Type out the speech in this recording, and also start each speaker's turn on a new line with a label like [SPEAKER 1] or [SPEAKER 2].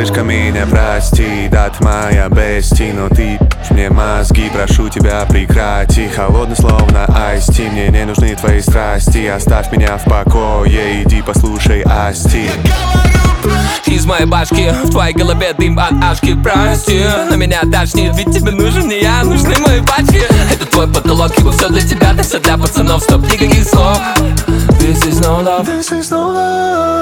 [SPEAKER 1] малышка, меня прости. Да, ты моя бести, но ты мне мозги. Прошу тебя, прекрати. Холодный словно айсти. Мне не нужны твои страсти. Оставь меня в покое, иди послушай Асти.
[SPEAKER 2] Из моей башки в твоей голове дым от ашки. Прости, но меня тошнит, ведь тебе нужен не я, нужны мои пачки. Это твой потолок, ибо все для тебя, так все для пацанов. Стоп, никаких слов. This is no love.